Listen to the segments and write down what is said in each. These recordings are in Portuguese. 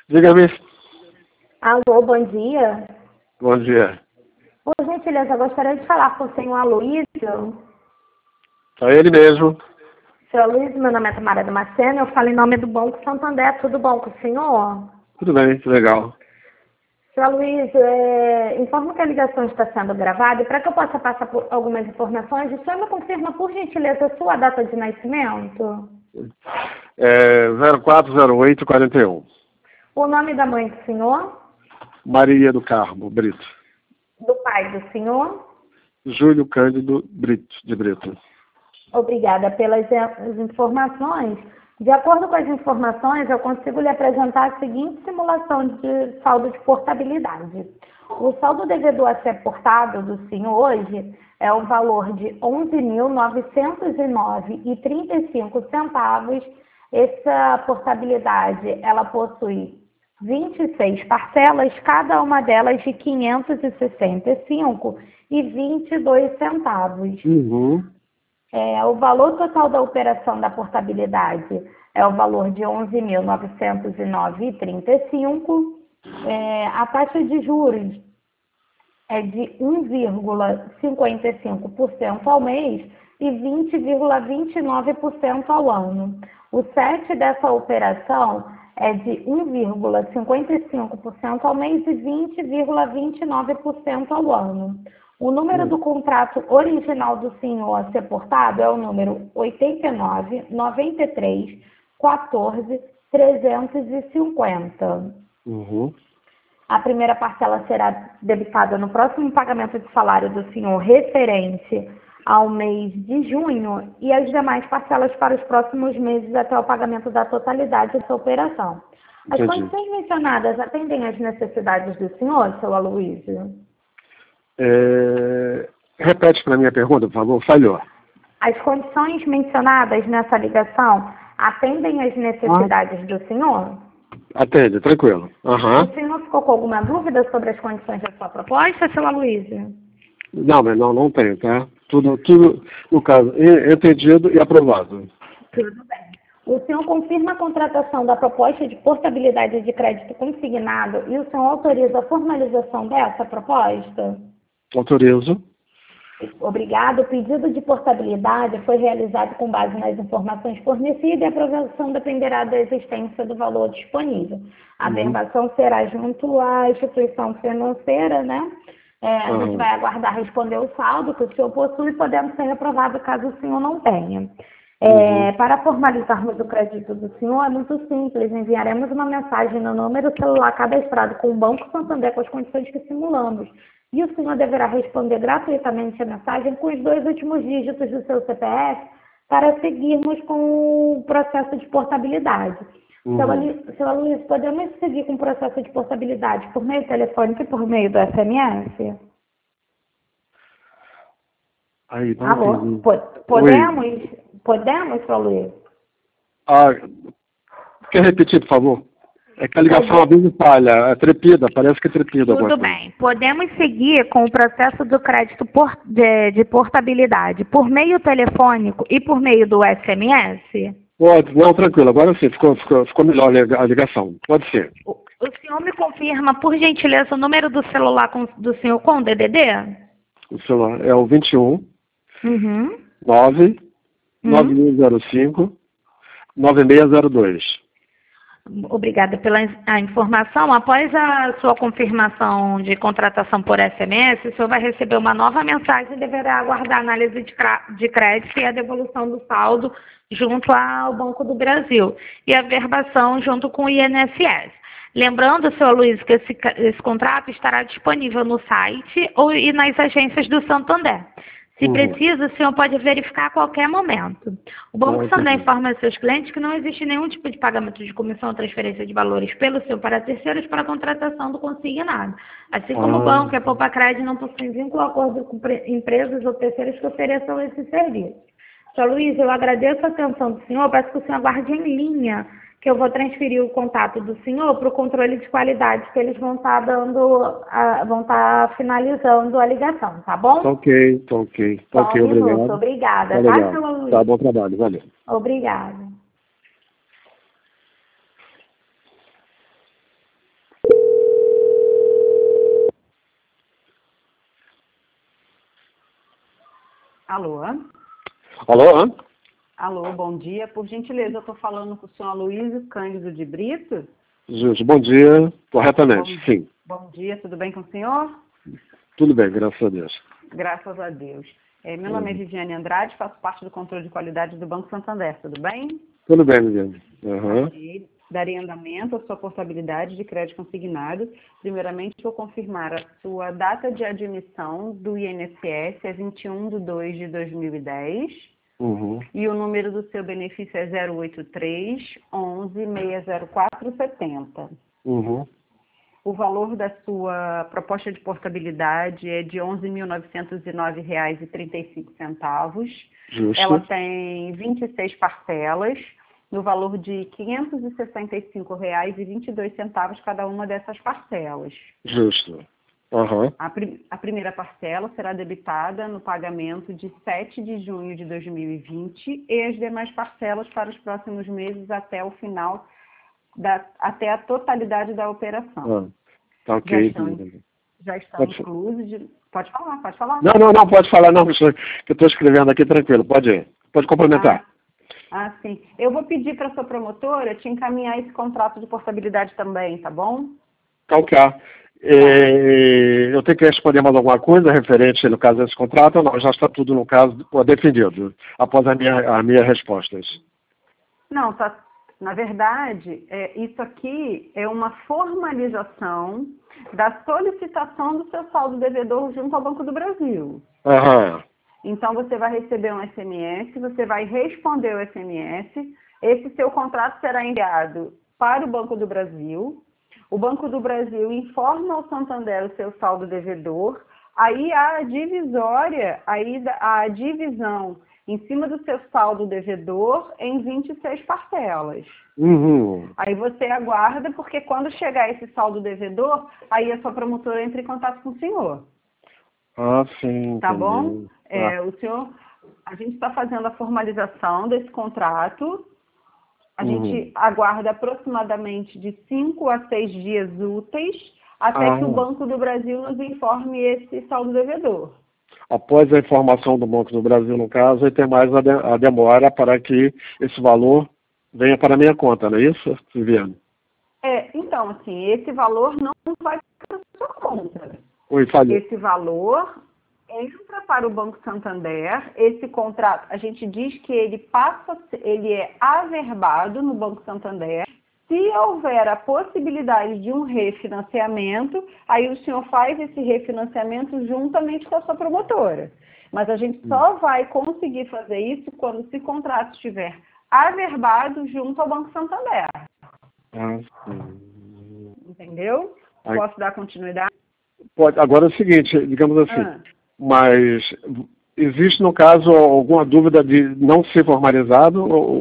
Diga-me. Alô, bom dia. Bom dia. Por gentileza, eu gostaria de falar com o senhor Aloysio. É ele mesmo. Senhor Aloysio, meu nome é Tamara Damasceno, eu falo em nome do Banco Santander. Tudo bom com o senhor? Tudo bem, legal. Senhor Aloysio, informo que a ligação está sendo gravada e para que eu possa passar por algumas informações, o senhor me confirma, por gentileza, a sua data de nascimento? 040841. O nome da mãe do senhor? Maria do Carmo Brito. Do pai do senhor? Júlio Cândido Brito, de Brito. Obrigada pelas informações. De acordo com as informações, eu consigo lhe apresentar a seguinte simulação de saldo de portabilidade. O saldo devedor a ser portado do senhor hoje é o valor de R$ 11.909,35. Essa portabilidade, ela possui 26 parcelas, cada uma delas de R$ 565,22. Uhum. O valor total da operação da portabilidade é o valor de R$ 11.909,35. A taxa de juros é de 1,55% ao mês e 20,29% ao ano. O CET dessa operação é de 1,55% ao mês e 20,29% ao ano. O número do contrato original do senhor a ser portado é o número 89 93 14 350. Uhum. A primeira parcela será debitada no próximo pagamento de salário do senhor referente ao mês de junho e as demais parcelas para os próximos meses até o pagamento da totalidade dessa operação. As Entendi. condições mencionadas atendem às necessidades do senhor, seu Aloysio? Repete para mim a pergunta, por favor. Falhou. As condições mencionadas nessa ligação atendem às necessidades do senhor? Atende, tranquilo. Uhum. O senhor ficou com alguma dúvida sobre as condições da sua proposta, seu Aloysio? Não, mas não tenho, tá? Tudo, no caso, entendido e aprovado. Tudo bem. O senhor confirma a contratação da proposta de portabilidade de crédito consignado e o senhor autoriza a formalização dessa proposta? Autorizo. Obrigado. O pedido de portabilidade foi realizado com base nas informações fornecidas e a aprovação dependerá da existência do valor disponível. A verbação será junto à instituição financeira, né? A gente vai aguardar responder o saldo que o senhor possui, podendo ser reprovado caso o senhor não tenha. Para formalizarmos o crédito do senhor, é muito simples. Enviaremos uma mensagem no número celular cadastrado com o Banco Santander com as condições que simulamos. E o senhor deverá responder gratuitamente a mensagem com os 2 últimos dígitos do seu CPF para seguirmos com o processo de portabilidade. Seu Aloysio, podemos seguir com o processo de portabilidade por meio telefônico e por meio do SMS? Aí, não Alô? entendi. Podemos, seu Aloysio? Quer repetir, por favor? É que a ligação às vezes falha, é trepida, parece que é trepida. Tudo bem. Podemos seguir com o processo do crédito de portabilidade por meio telefônico e por meio do SMS? Pode, não, tranquilo, agora sim, ficou melhor a ligação. Pode ser. O senhor me confirma, por gentileza, o número do celular do senhor com DDD? O celular é o 21 Uhum. 9 9105 9602. Obrigada pela informação. Após a sua confirmação de contratação por SMS, o senhor vai receber uma nova mensagem e deverá aguardar a análise de crédito e a devolução do saldo junto ao Banco do Brasil e a verbação junto com o INSS. Lembrando, senhor Luiz, que esse contrato estará disponível no site e nas agências do Santander. Se precisa, o senhor pode verificar a qualquer momento. O Banco Santander informa aos seus clientes que não existe nenhum tipo de pagamento de comissão ou transferência de valores pelo senhor para terceiros para a contratação do consignado. Assim como o banco e a Poupa-Crédito não possuem vínculo ou acordo com empresas ou terceiros que ofereçam esse serviço. Senhor Luiz, eu agradeço a atenção do senhor, peço que o senhor aguarde em linha, que eu vou transferir o contato do senhor para o controle de qualidade, que eles vão estar finalizando a ligação, tá bom? Tá ok, obrigado. Obrigada, tá, senhor Luiz? Tá, bom trabalho, valeu. Obrigada. Alô? Alô? Alô, bom dia. Por gentileza, eu estou falando com o senhor Aloysio Cândido de Brito. Justo, bom dia. Corretamente, sim. Bom dia, tudo bem com o senhor? Tudo bem, graças a Deus. Graças a Deus. Meu nome é Viviane Andrade, faço parte do controle de qualidade do Banco Santander, tudo bem? Tudo bem, Viviane. Uhum. Ok. Darei andamento à sua portabilidade de crédito consignado. Primeiramente, vou confirmar a sua data de admissão do INSS, é 21/2/2010. Uhum. E o número do seu benefício é 083 11 604 70. Uhum. O valor da sua proposta de portabilidade é de R$ 11.909,35. Justo. Ela tem 26 parcelas, no valor de R$ 565,22 cada uma dessas parcelas. Justo. Uhum. A primeira parcela será debitada no pagamento de 7 de junho de 2020 e as demais parcelas para os próximos meses até o final, até a totalidade da operação. Tá ok. Já estão inclusos. Pode falar. Não, pode falar, não, que eu estou escrevendo aqui tranquilo, pode complementar. Sim. Eu vou pedir para a sua promotora te encaminhar esse contrato de portabilidade também, tá bom? Tá ok. Eu tenho que responder mais alguma coisa referente, no caso, a esse contrato ou não? Já está tudo, no caso, defendido, após as minhas respostas. Não, tá. Na verdade, isso aqui é uma formalização da solicitação do seu saldo devedor junto ao Banco do Brasil. Aham. Então, você vai receber um SMS, você vai responder o SMS, esse seu contrato será enviado para o Banco do Brasil. O Banco do Brasil informa ao Santander o seu saldo devedor, aí a divisória, a divisão em cima do seu saldo devedor em 26 parcelas. Uhum. Aí você aguarda, porque quando chegar esse saldo devedor, aí a sua promotora entra em contato com o senhor. Sim. Tá bom? A gente está fazendo a formalização desse contrato. A gente aguarda aproximadamente de 5 a 6 dias úteis até que o Banco do Brasil nos informe esse saldo devedor. Após a informação do Banco do Brasil, no caso, aí tem mais a demora para que esse valor venha para a minha conta, não é isso, Viviane? Então, assim, esse valor não vai para a sua conta. Falei. Esse valor entra para o Banco Santander. Esse contrato, a gente diz que ele é averbado no Banco Santander. Se houver a possibilidade de um refinanciamento, aí o senhor faz esse refinanciamento juntamente com a sua promotora. Mas a gente só vai conseguir fazer isso quando esse contrato estiver averbado junto ao Banco Santander. Sim. Entendeu? Posso dar continuidade? Pode. Agora é o seguinte, digamos assim, mas existe, no caso, alguma dúvida de não ser formalizado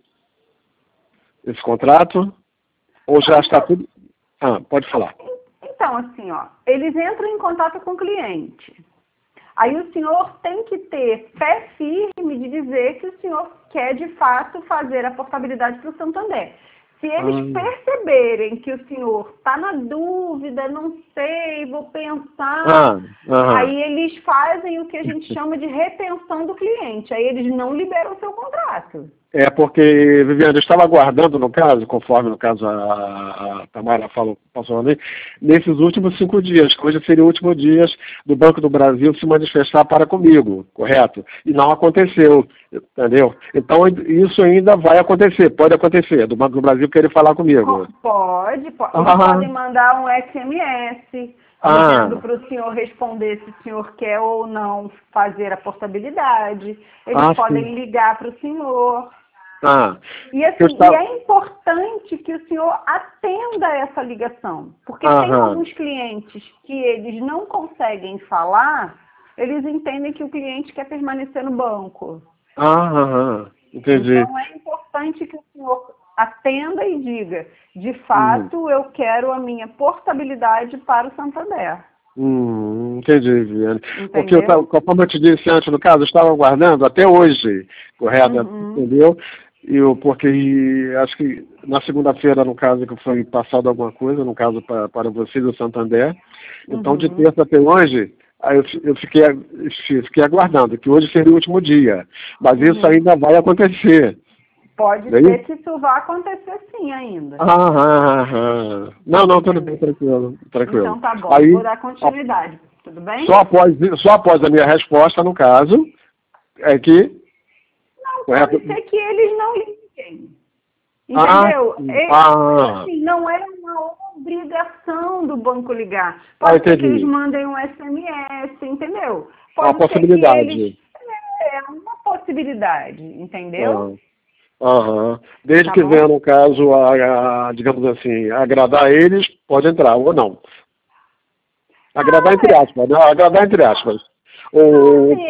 esse contrato? Ou já está tudo... pode falar. Então, assim, eles entram em contato com o cliente. Aí o senhor tem que ter fé firme de dizer que o senhor quer, de fato, fazer a portabilidade para o Santander. Se eles perceberem que o senhor está na dúvida, não sei, vou pensar, aí eles fazem o que a gente chama de retenção do cliente. Aí eles não liberam o seu contrato. Porque, Viviane, eu estava aguardando, no caso, conforme, no caso, a Tamara passou ali, nesses últimos 5 dias, que hoje seria o último dia do Banco do Brasil se manifestar para comigo, correto? E não aconteceu, entendeu? Então, isso ainda vai acontecer, pode acontecer, do Banco do Brasil querer falar comigo. Pode. Eles podem mandar um SMS dizendo para o senhor responder se o senhor quer ou não fazer a portabilidade. Eles podem ligar para o senhor. E assim, é importante que o senhor atenda essa ligação, porque tem alguns clientes que eles não conseguem falar, eles entendem que o cliente quer permanecer no banco. Entendi. Então é importante que o senhor atenda e diga, de fato, eu quero a minha portabilidade para o Santander. Entendi, Viviane. Porque, como eu te disse antes, no caso, eu estava aguardando até hoje, correto? Entendeu? Porque acho que na segunda-feira, no caso, que foi passado alguma coisa, no caso, para vocês, o Santander. Então, de terça até hoje, Aí eu fiquei aguardando, que hoje seria o último dia. Mas isso ainda vai acontecer. Pode ser que isso vá acontecer sim ainda. Não, tudo bem, tranquilo. Então tá bom, aí, vou dar continuidade. Tudo bem? Só após a minha resposta, no caso, é que... Não, pode ser que eles não liguem. Entendeu? Assim, não é uma obrigação do banco ligar. Pode ser que eles mandem um SMS, entendeu? Pode uma possibilidade. É uma possibilidade, entendeu? Desde que venha, no caso, digamos assim, agradar eles, pode entrar, ou não. Agradar entre aspas, né? Agradar entre aspas. Assim,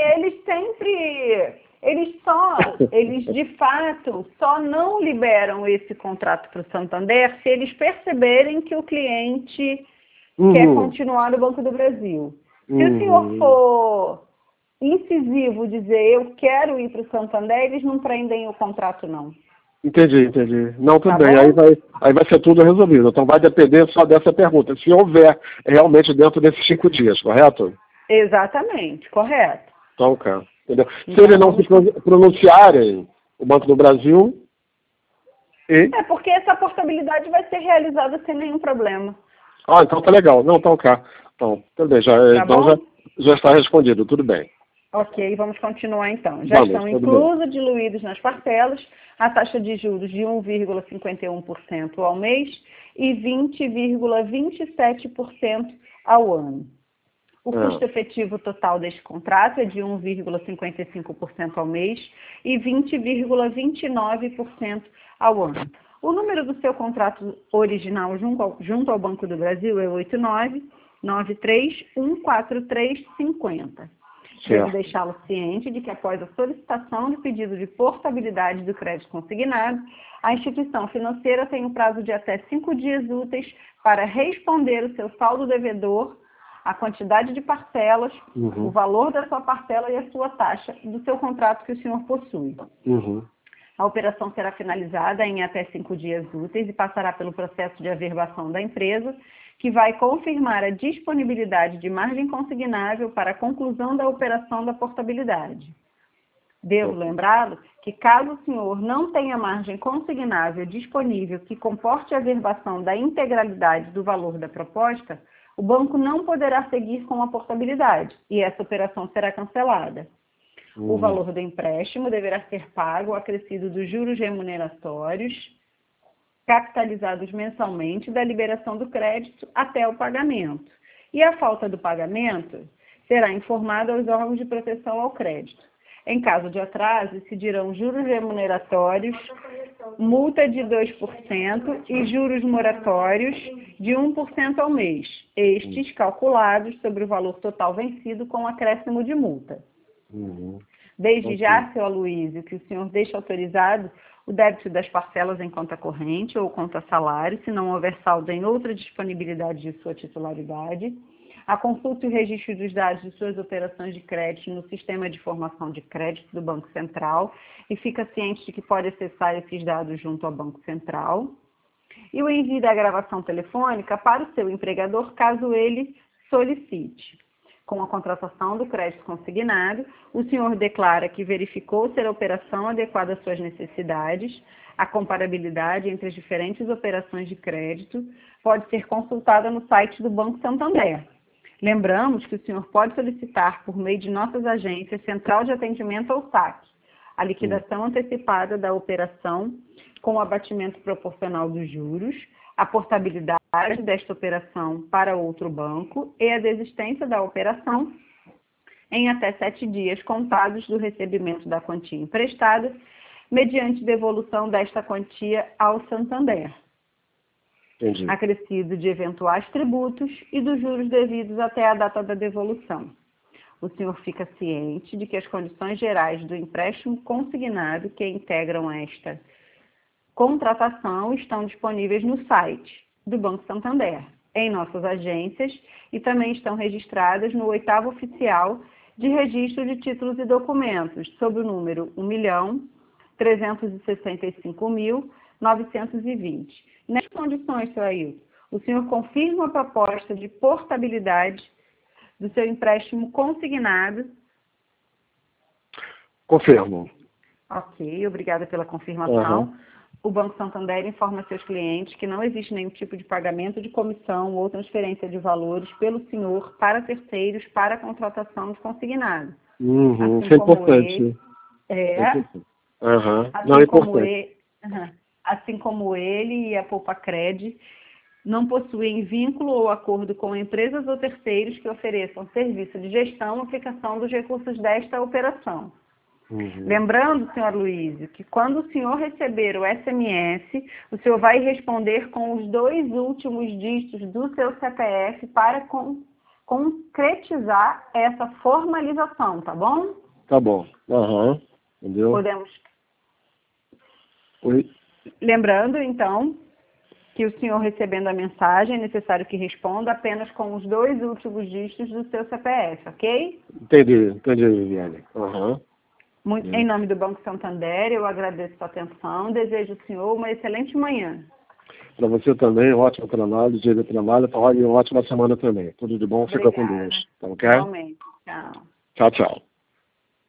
eles de fato só não liberam esse contrato para o Santander se eles perceberem que o cliente quer continuar no Banco do Brasil. Se o senhor for incisivo dizer eu quero ir para o Santander, eles não prendem o contrato, não. Entendi. Não, tudo bem. Aí vai ser tudo resolvido. Então vai depender só dessa pergunta. Se houver realmente dentro desses 5 dias, correto? Exatamente, correto. Então, cara. Entendeu? Se eles não se pronunciarem, o Banco do Brasil... É porque essa portabilidade vai ser realizada sem nenhum problema. Então tá legal. Não, então cá. Então, tudo bem. Já está respondido, tudo bem. Ok, vamos continuar então. Já estão inclusos, diluídos nas parcelas, a taxa de juros de 1,51% ao mês e 20,27% ao ano. O custo efetivo total deste contrato é de 1,55% ao mês e 20,29% ao ano. O número do seu contrato original junto ao Banco do Brasil é 8993143150. Devo deixá-lo ciente de que após a solicitação de pedido de portabilidade do crédito consignado, a instituição financeira tem um prazo de até 5 dias úteis para responder o seu saldo devedor, a quantidade de parcelas, o valor da sua parcela e a sua taxa do seu contrato que o senhor possui. A operação será finalizada em até 5 dias úteis e passará pelo processo de averbação da empresa, que vai confirmar a disponibilidade de margem consignável para a conclusão da operação da portabilidade. Devo lembrá-lo que, caso o senhor não tenha margem consignável disponível que comporte a averbação da integralidade do valor da proposta, o banco não poderá seguir com a portabilidade e essa operação será cancelada. O valor do empréstimo deverá ser pago acrescido dos juros remuneratórios, capitalizados mensalmente da liberação do crédito até o pagamento. E a falta do pagamento será informada aos órgãos de proteção ao crédito. Em caso de atraso, incidirão juros remuneratórios, multa de 2% e juros moratórios de 1% ao mês, estes calculados sobre o valor total vencido com acréscimo de multa. Desde já, seu Aloysio, que o senhor deixa autorizado o débito das parcelas em conta corrente ou conta salário, se não houver saldo em outra disponibilidade de sua titularidade, a consulta e o registro dos dados de suas operações de crédito no Sistema de Informação de Crédito do Banco Central e fica ciente de que pode acessar esses dados junto ao Banco Central, e o envio da gravação telefônica para o seu empregador, caso ele solicite. Com a contratação do crédito consignado, o senhor declara que verificou ser a operação adequada às suas necessidades. A comparabilidade entre as diferentes operações de crédito pode ser consultada no site do Banco Santander. Lembramos que o senhor pode solicitar, por meio de nossas agências, Central de Atendimento ou SAC, a liquidação antecipada da operação com o abatimento proporcional dos juros, a portabilidade desta operação para outro banco e a desistência da operação em até 7 dias contados do recebimento da quantia emprestada, mediante devolução desta quantia ao Santander, acrescido de eventuais tributos e dos juros devidos até a data da devolução. O senhor fica ciente de que as condições gerais do empréstimo consignado que integram esta contratação estão disponíveis no site do Banco Santander, em nossas agências, e também estão registradas no 8º Oficial de Registro de Títulos e Documentos, sob o número 1.365.920. Nessas condições, seu Ailton, o senhor confirma a proposta de portabilidade do seu empréstimo consignado. Confirmo. Ok, obrigada pela confirmação. O Banco Santander informa seus clientes que não existe nenhum tipo de pagamento de comissão ou transferência de valores pelo senhor para terceiros para a contratação de consignado. Assim isso é importante. Não é importante. Assim como ele e a Poupacred não possuem vínculo ou acordo com empresas ou terceiros que ofereçam serviço de gestão ou aplicação dos recursos desta operação. Lembrando, senhor Luísio, que quando o senhor receber o SMS, o senhor vai responder com os 2 últimos dígitos do seu CPF para concretizar essa formalização, tá bom? Tá bom. Entendeu? Podemos. Oi. Lembrando, então, que o senhor recebendo a mensagem é necessário que responda apenas com os 2 últimos dígitos do seu CPF, ok? Entendi, Viviane. Em nome do Banco Santander, eu agradeço a sua atenção. Desejo ao senhor uma excelente manhã. Para você também, ótimo trabalho, dia de trabalho, e uma ótima semana também. Tudo de bom, fica com Deus. Tá ok? Realmente. Tchau. Tchau.